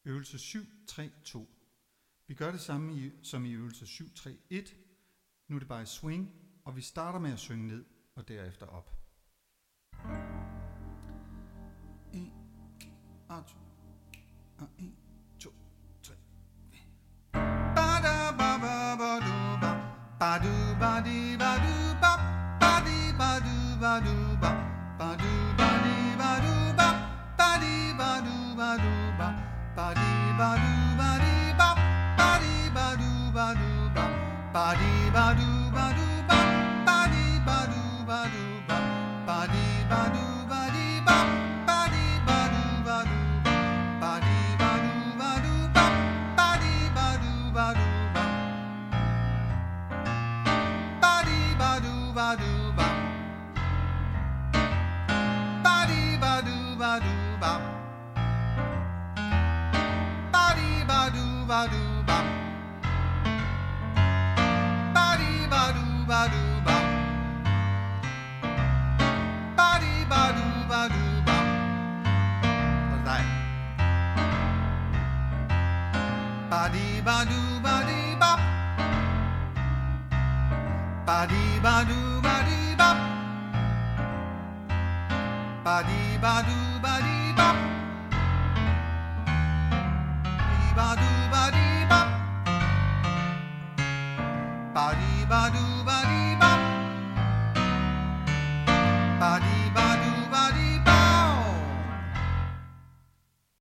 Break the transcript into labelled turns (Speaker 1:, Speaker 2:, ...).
Speaker 1: Øvelse 7-3-2. Vi gør det samme som i øvelse 7-3-1. Nu er det bare i swing, og vi starter med at synge ned og derefter op. 1 og 2 og 1, 2, 3. Ba-da ba-ba-ba-du-ba, ba-du-ba-di-ba-du-ba, ba-di-ba-du-ba-du-ba, ba-du-ba-di-ba-du-ba, ba-di-ba-du-ba-du-ba, ba-di-ba-du-ba-di-ba, ba-di-ba-du-ba-du-ba, ba-di-ba-du-ba-du-ba, ba-di-ba-du-ba-du-ba, ba-di-ba-du-ba-di-ba, ba-di-ba-du-ba-du-ba, ba-di-ba-du-ba-du-ba, ba-di-ba-du-ba-du-ba, ba-di-ba-du-ba-du-ba, ba-di-ba-du-ba-du-ba, ba-di-ba-du-ba-du-ba, ba-di-ba-du-ba-du-ba. Og dig. Ba-di-ba-du-ba-di-ba, ba-di-ba-du-ba-di-ba, ba-di-ba-du-ba-di-ba, ba-di-ba-du-ba-di-ba, ba-di-ba-du.